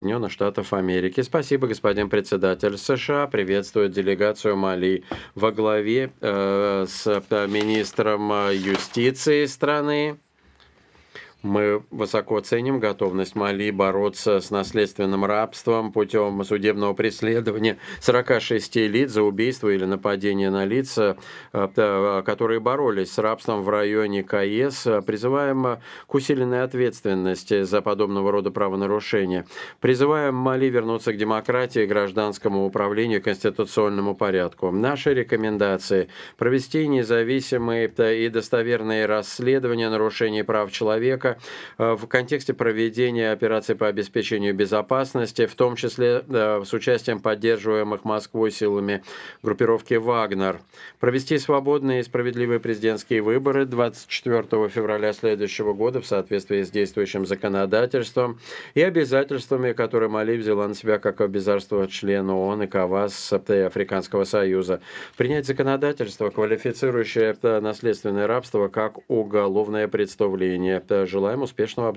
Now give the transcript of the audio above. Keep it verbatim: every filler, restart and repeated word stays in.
Соединенных Штатов Америки. Спасибо, господин председатель. США приветствует делегацию Мали во главе э, с э, министром э, юстиции страны. Мы высоко ценим готовность Мали бороться с наследственным рабством путем судебного преследования сорока шести лиц за убийство или нападение на лица, э, которые боролись с рабством в районе КАЭС. Призываем к усиленной ответственности за подобного рода правонарушения. Призываем Мали вернуться к демократии, гражданскому управлению и конституционному порядку. Наши рекомендации: провести независимые и достоверные расследования нарушений прав человека в контексте проведения операций по обеспечению безопасности, в том числе с участием поддерживаемых Москвой силами группировки «Вагнер». Провести свободные и справедливые президентские выборы двадцать четвёртого февраля следующего года в соответствии с действующим законодательством и обязательствами, которые Мали взяла на себя как обязательство члена ООН, ЭКОВАС и Африканского союза. Принять законодательство, квалифицирующее наследственное рабство как уголовное преступление. Желаем успешного